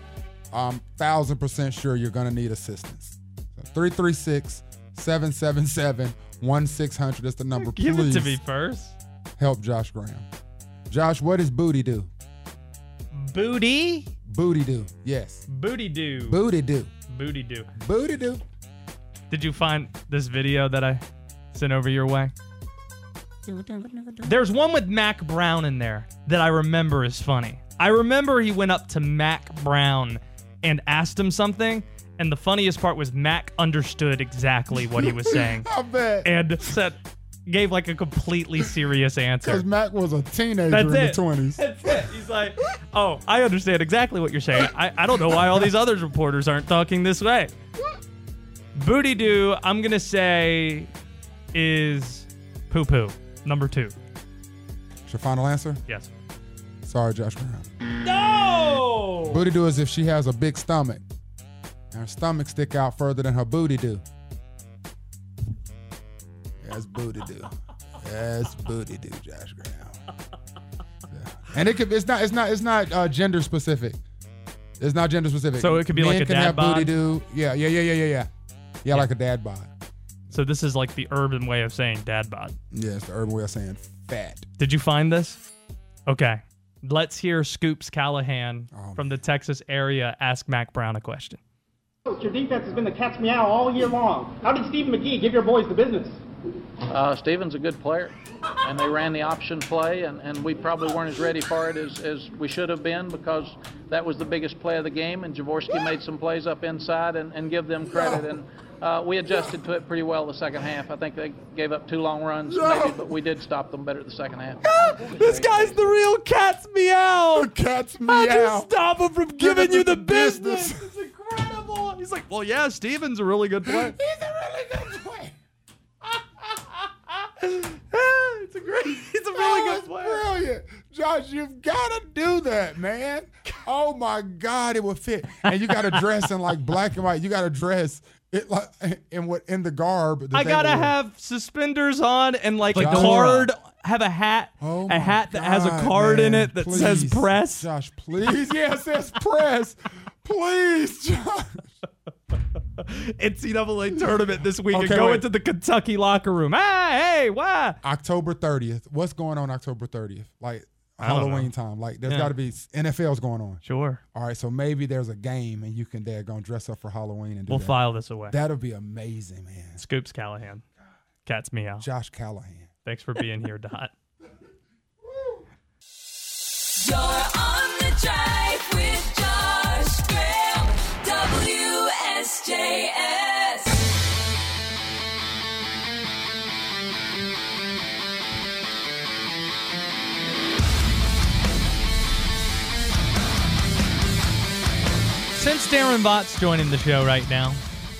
1,000% sure you're going to need assistance. So 336-777-1600 is the number. Give Please it to me first. help Josh Graham. Josh, what does booty do? Booty? Booty do. Yes. Booty do. Booty do. Booty do. Booty do. Did you find this video that I sent over your way? There's one with Mac Brown in there that I remember is funny. I remember he went up to Mac Brown and asked him something, and the funniest part was Mac understood exactly what he was saying. I bet. And gave like a completely serious answer. Because Mac was a teenager That's in it. the 20s. That's it. He's like, oh, I understand exactly what you're saying. I don't know why all these other reporters aren't talking this way. Booty doo, I'm going to say, is poo-poo. Number 2. Is your final answer? Yes. Sorry, Josh Graham. No! Booty do is if she has a big stomach. And her stomach stick out further than her booty do. That's booty do. That's booty do, Josh Graham. Yeah. And it's not gender specific. It's not gender specific. So it could be Men like a can dad have bod? booty do. Yeah, like a dad bod. So this is like the urban way of saying dad bod. Yeah, it's the urban way of saying fat. Did you find this? Okay. Let's hear Scoops Callahan from the Texas area ask Mac Brown a question. Coach, your defense has been the cat's meow all year long. How did Stephen McGee give your boys the business? Stephen's a good player, and they ran the option play, and we probably weren't as ready for it as we should have been because that was the biggest play of the game, and Jaworski made some plays up inside and give them credit. And we adjusted to it pretty well the second half. I think they gave up 2 long runs, maybe, but we did stop them better the second half. This guy's the real cat's meow. Cat's I meow. just stop him from giving you the business. It's incredible. He's like, well, yeah, Steven's a really good player. He's a really good player. He's a really good player. Brilliant. Josh, you've got to do that, man. Oh, my God, it will fit. And you got to dress in like black and white. You got to dress it like in the garb. I got to have suspenders on and like a Josh. card. Have a hat. Oh a hat that has a God, card in man. it that Please. says press. Josh, please. Yeah, it says press. Please, Josh. NCAA tournament this week and Okay, go wait. into the Kentucky locker room. Hey, why? October 30th. What's going on October 30th? Like I don't Halloween know. time. Like there's Yeah. got to be NFL's going on. Sure. All right, so maybe there's a game and you can go dress up for Halloween and do We'll that. file this away. That'll be amazing, man. Scoops Callahan. Cat's meow. Josh Callahan. Thanks for being here, Dot. You're on the drive with Josh Graham, WSJS. Since Darren Vought's joining the show right now,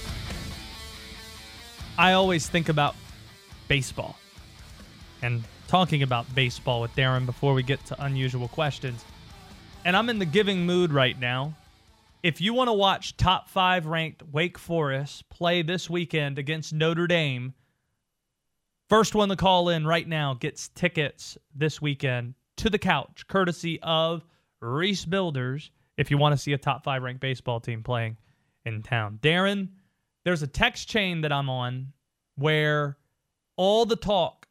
I always think about baseball and talking about baseball with Darren before we get to unusual questions. And I'm in the giving mood right now. If you want to watch top 5 ranked Wake Forest play this weekend against Notre Dame, first one to call in right now gets tickets this weekend to the couch, courtesy of Reese Builders, if you want to see a top 5 ranked baseball team playing in town. Darren, there's a text chain that I'm on where all the talk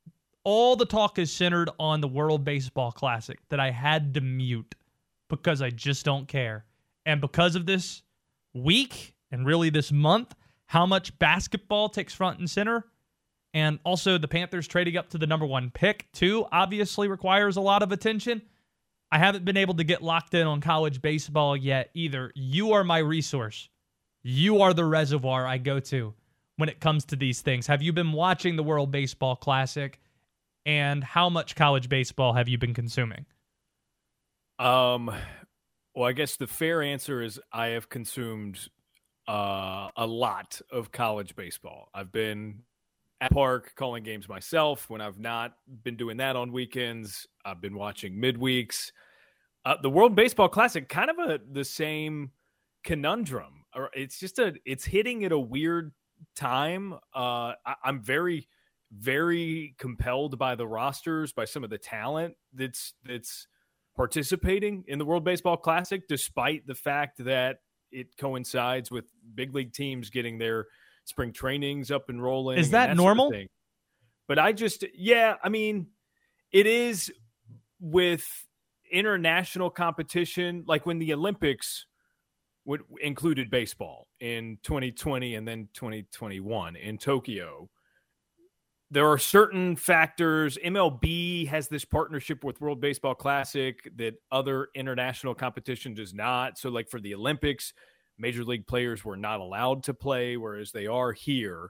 is centered on the World Baseball Classic that I had to mute because I just don't care. And because of this week and really this month, how much basketball takes front and center, and also the Panthers trading up to the number 1 pick too, obviously requires a lot of attention. I haven't been able to get locked in on college baseball yet either. You are my resource. You are the reservoir I go to when it comes to these things. Have you been watching the World Baseball Classic, and how much college baseball have you been consuming? Well, I guess the fair answer is I have consumed a lot of college baseball. I've been at the park calling games myself. When I've not been doing that on weekends, I've been watching midweeks. The World Baseball Classic, kind of the same conundrum. It's just it's hitting at a weird time. I'm very, very compelled by the rosters, by some of the talent that's participating in the World Baseball Classic, despite the fact that it coincides with big league teams getting their spring trainings up and rolling. Is that normal? Sort of thing. But I mean, it is with international competition, like when the Olympics included baseball in 2020 and then 2021 in Tokyo. There are certain factors. MLB has this partnership with World Baseball Classic that other international competition does not. So like for the Olympics, major league players were not allowed to play, whereas they are here.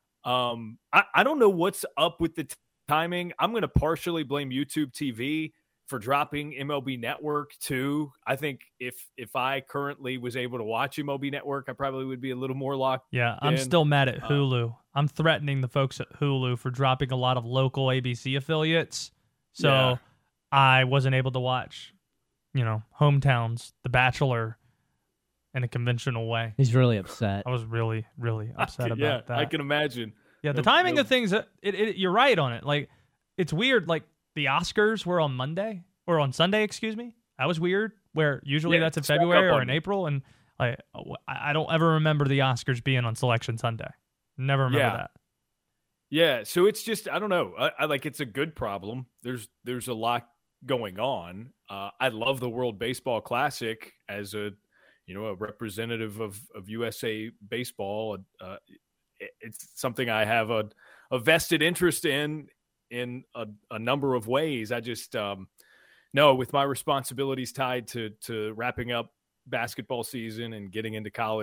I don't know what's up with the timing. I'm going to partially blame YouTube TV for dropping MLB Network too. I think if I currently was able to watch MLB Network, I probably would be a little more locked in. Yeah, I'm still mad at Hulu. I'm threatening the folks at Hulu for dropping a lot of local ABC affiliates. So Yeah. I wasn't able to watch, Hometowns, The Bachelor in a conventional way. He's really upset. I was really, really upset about that. I can imagine. Yeah, the timing of things, you're right on it. Like, it's weird. Like, the Oscars were on Monday, or on Sunday, excuse me. That was weird, where usually that's in snuck February up or on in me. April. And I don't ever remember the Oscars being on Selection Sunday. Never remember that. Yeah, so it's just, I don't know. I like, it's a good problem. There's a lot going on. I love the World Baseball Classic as a representative of USA baseball. It's something I have a vested interest in a number of ways. I just no, with my responsibilities tied to wrapping up basketball season and getting into college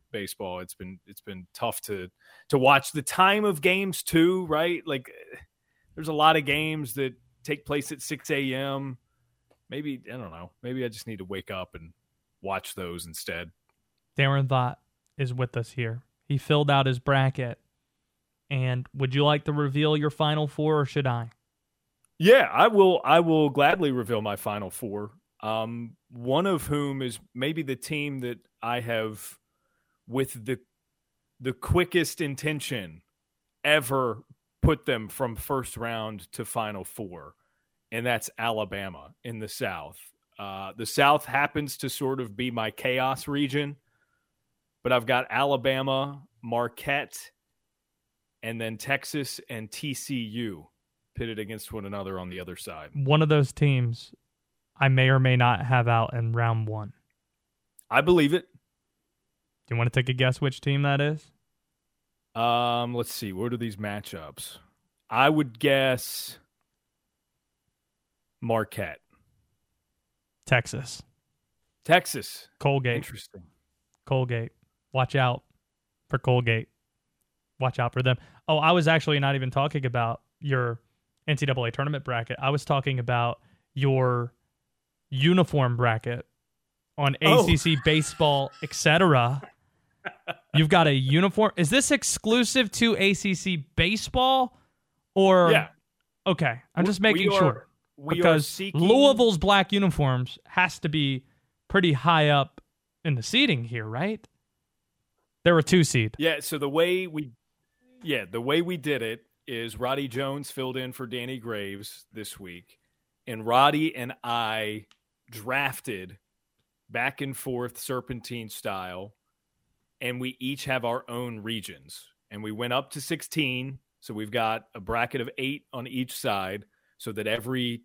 baseball. It's been tough to watch. The time of games too, right? Like there's a lot of games that take place at 6 a.m. Maybe, I don't know. Maybe I just need to wake up and watch those instead. Darren Vaught is with us here. He filled out his bracket. And would you like to reveal your final four, or should I? Yeah, I will gladly reveal my final four. One of whom is maybe the team that I have with the quickest intention ever put them from first round to final four, and that's Alabama in the South. The South happens to sort of be my chaos region, but I've got Alabama, Marquette, and then Texas and TCU pitted against one another on the other side. One of those teams I may or may not have out in round one. I believe it. Do you want to take a guess which team that is? Let's see. What are these matchups? I would guess Marquette. Texas. Colgate. Interesting. Colgate. Watch out for Colgate. Watch out for them. Oh, I was actually not even talking about your NCAA tournament bracket. I was talking about your uniform bracket on ACC baseball, etc. You've got a uniform. Is this exclusive to ACC baseball? Or yeah. Okay, I'm just making sure. Because Louisville's black uniforms has to be pretty high up in the seeding here, right? They were 2 seed. Yeah, so the way we did it is Roddy Jones filled in for Danny Graves this week, and Roddy and I drafted back and forth serpentine style, and we each have our own regions. And we went up to 16, so we've got a bracket of 8 on each side so that every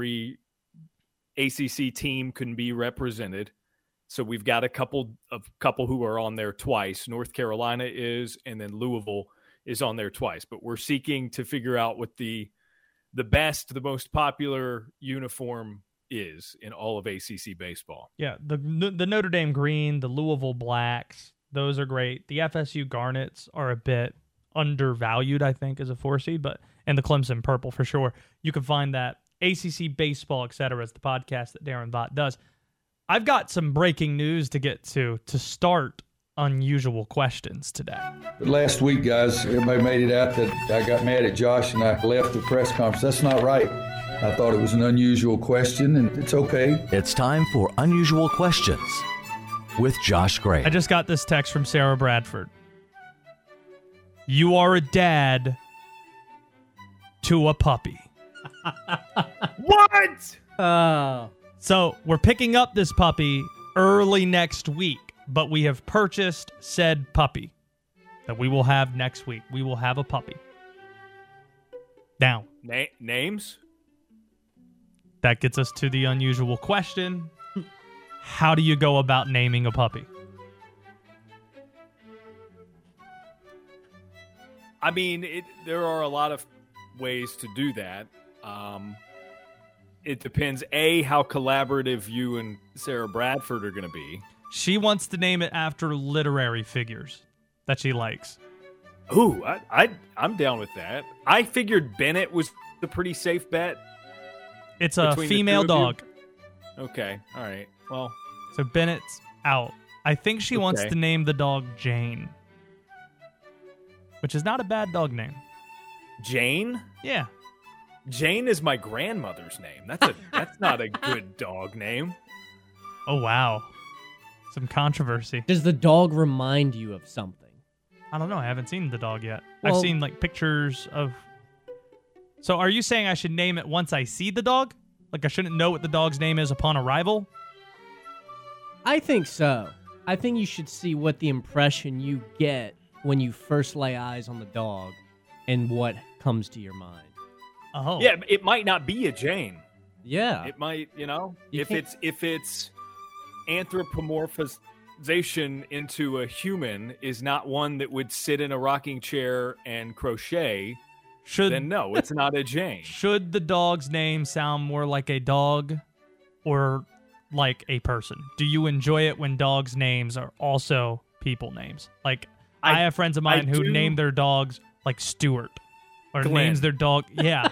ACC team can be represented. So we've got a couple who are on there twice. North Carolina is, and then Louisville is on there twice. But we're seeking to figure out what the best, the most popular uniform is in all of ACC baseball. Yeah, the Notre Dame green, the Louisville blacks, those are great. The FSU garnets are a bit undervalued, I think, as a 4 seed, and the Clemson purple for sure. You can find that ACC baseball, etc. is the podcast that Darren Vaught does. I've got some breaking news to get to start unusual questions today. Last week, guys, everybody made it out that I got mad at Josh and I left the press conference. That's not right. I thought it was an unusual question, and it's okay. It's time for Unusual Questions with Josh Gray. I just got this text from Sarah Bradford. You are a dad to a puppy. What? So we're picking up this puppy early next week, but we have purchased said puppy that we will have next week. We will have a puppy. Now, names? That gets us to the unusual question. How do you go about naming a puppy? I mean, there are a lot of ways to do that. It depends, how collaborative you and Sarah Bradford are going to be. She wants to name it after literary figures that she likes. Ooh, I'm down with that. I figured Bennett was a pretty safe bet. It's a female dog. Okay, all right. Well, so Bennett's out. I think she wants to name the dog Jane, which is not a bad dog name. Jane? Yeah. Jane is my grandmother's name. That's not a good dog name. Oh, wow. Some controversy. Does the dog remind you of something? I don't know. I haven't seen the dog yet. Well, I've seen pictures of... So are you saying I should name it once I see the dog? Like I shouldn't know what the dog's name is upon arrival? I think so. I think you should see what the impression you get when you first lay eyes on the dog and what comes to your mind. Oh. Yeah, it might not be a Jane. Yeah. It might, if it's anthropomorphization into a human is not one that would sit in a rocking chair and crochet, then no, it's not a Jane. Should the dog's name sound more like a dog or like a person? Do you enjoy it when dogs' names are also people names. Like, I have friends of mine who name their dogs like Stuart, or Glenn. names their dog. Yeah.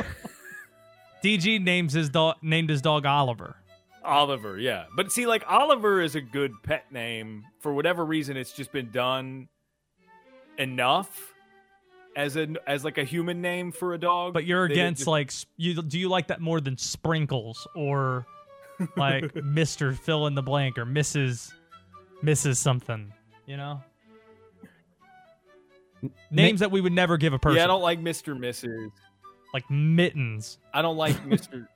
DG named his dog Oliver. Oliver, yeah. But see, like, Oliver is a good pet name. For whatever reason, it's just been done enough as like a human name for a dog. But you're against do you like that more than Sprinkles or like Mr. Fill in the blank or Mrs. something, you know? Names that we would never give a person. Yeah, I don't like Mr. Mrs. Like Mittens. I don't like Mr.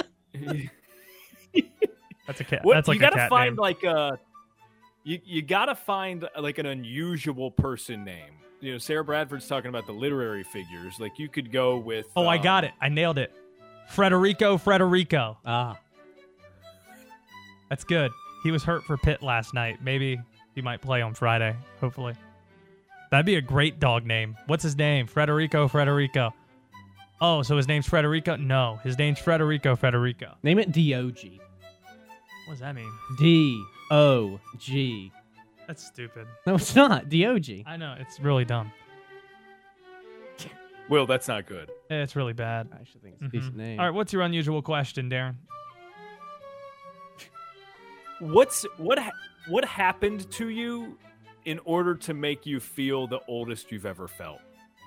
That's a cat. What, that's like you gotta a cat find name. like a you gotta find like an unusual person name. You know, Sarah Bradford's talking about the literary figures. Like, you could go with Oh, I got it. I nailed it. Frederico. Ah. That's good. He was hurt for Pitt last night. Maybe he might play on Friday, hopefully. That'd be a great dog name. What's his name? Frederico. Oh, so his name's Frederico? No, his name's Frederico. Name it DOG. What does that mean? DOG. That's stupid. No, it's not. DOG. I know. It's really dumb. Will, that's not good. It's really bad. I actually think it's a decent name. All right, what's your unusual question, Darren? What happened to you in order to make you feel the oldest you've ever felt?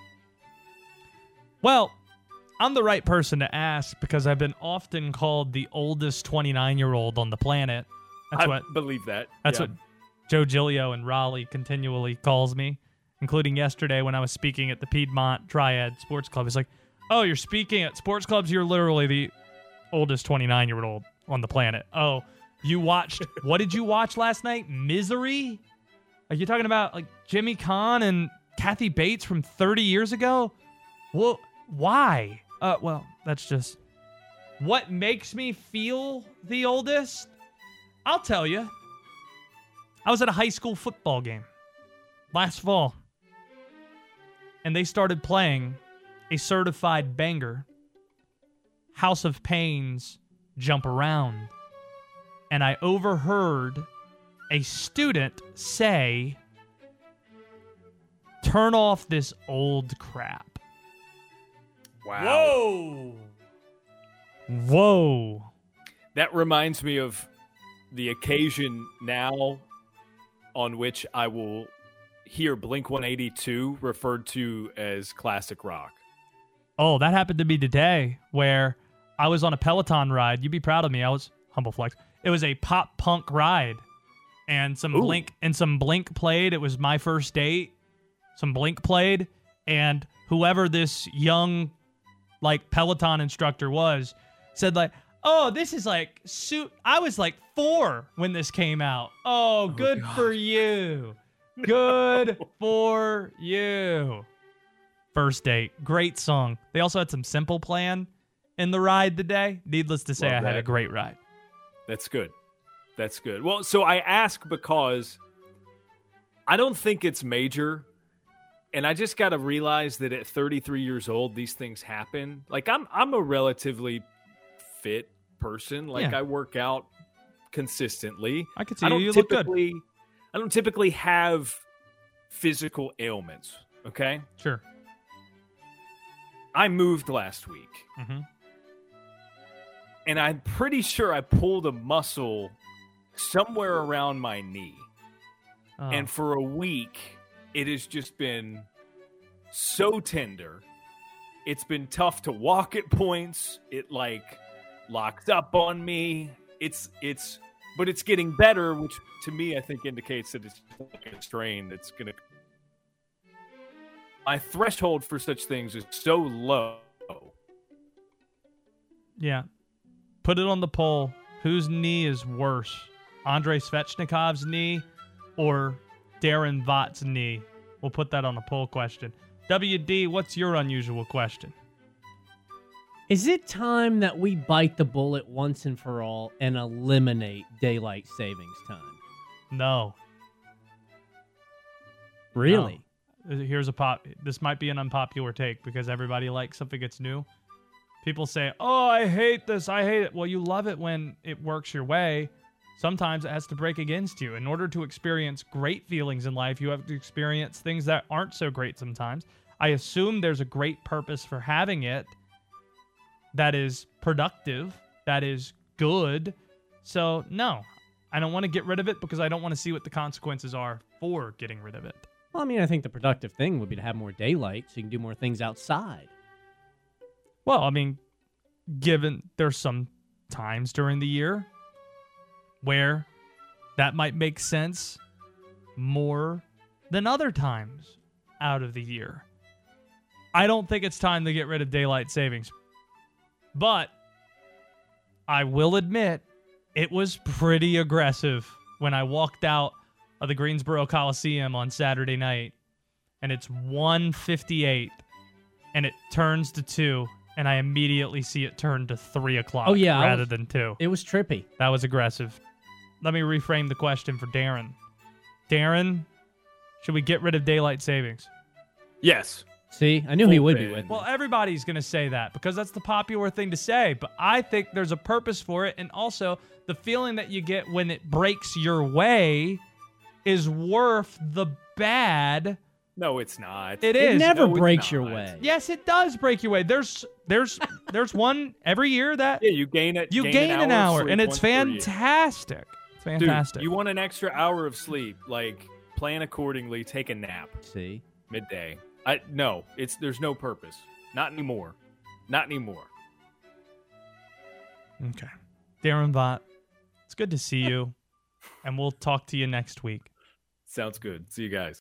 Well, I'm the right person to ask because I've been often called the oldest 29-year-old on the planet. I believe that. That's Yeah. what Joe Giglio in Raleigh continually calls me, including yesterday when I was speaking at the Piedmont Triad Sports Club. He's like, oh, you're speaking at sports clubs? You're literally the oldest 29-year-old on the planet. Oh, you watched, what did you watch last night? Misery? Are you talking about like Jimmy Kahn and Kathy Bates from 30 years ago? Well, why? Well, that's just what makes me feel the oldest. I'll tell you. I was at a high school football game last fall, and they started playing a certified banger, House of Pain's Jump Around, and I overheard a student say, turn off this old crap. Wow. Whoa. That reminds me of the occasion now on which I will hear Blink-182 referred to as classic rock. Oh, that happened to me today where I was on a Peloton ride. You'd be proud of me. I was humble flex. It was a pop punk ride and some Blink played. It was my first date. Some Blink played and whoever this young like Peloton instructor was said like, oh, this is like I was like 4 when this came out. Oh, good for you. Good for you. First Date. Great song. They also had some Simple Plan in the ride today. Needless to say, I had a great ride. That's good. That's good. Well, so I ask because I don't think it's major. And I just got to realize that at 33 years old, these things happen. Like I'm a relatively fit person. Like I work out consistently. I could see you look good. I don't typically have physical ailments. Okay. Sure. I moved last week. Mm-hmm. And I'm pretty sure I pulled a muscle somewhere around my knee. Oh. And for a week, it has just been so tender. It's been tough to walk at points. It like locks up on me. But it's getting better, which to me I think indicates that it's a strain that's gonna. My threshold for such things is so low. Yeah. Put it on the poll. Whose knee is worse? Andrei Svechnikov's knee or Darren Vought's knee? We'll put that on a poll question. WD, what's your unusual question? Is it time that we bite the bullet once and for all and eliminate daylight savings time? No. Really? No. Here's this might be an unpopular take because everybody likes something that's new. People say, oh, I hate this. I hate it. Well, you love it when it works your way. sometimes it has to break against you. In order to experience great feelings in life, you have to experience things that aren't so great sometimes. I assume there's a great purpose for having it that is productive, that is good. So, no, I don't want to get rid of it because I don't want to see what the consequences are for getting rid of it. Well, I mean, I think the productive thing would be to have more daylight so you can do more things outside. Well, I mean, given there's some times during the year where that might make sense more than other times out of the year. I don't think it's time to get rid of daylight savings. But I will admit it was pretty aggressive when I walked out of the Greensboro Coliseum on Saturday night, and it's 1:58, and it turns to 2, and I immediately see it turn to 3 o'clock rather than 2. It was trippy. That was aggressive. Let me reframe the question for Darren. Darren, should we get rid of daylight savings? Yes. See, I knew he would be with me. Well, everybody's going to say that because that's the popular thing to say, but I think there's a purpose for it, and also the feeling that you get when it breaks your way is worth the bad. No, it's not. It is. It never No, it's breaks your not. way. Yes, it does break your way. There's one every year that you gain it. You gain an of hour, sleep and it's once per year. fantastic. It's fantastic. Dude, you want an extra hour of sleep? Like, plan accordingly. Take a nap. See, midday. There's no purpose. Not anymore. Not anymore. Okay, Darren Vaught, it's good to see you, and we'll talk to you next week. Sounds good. See you guys.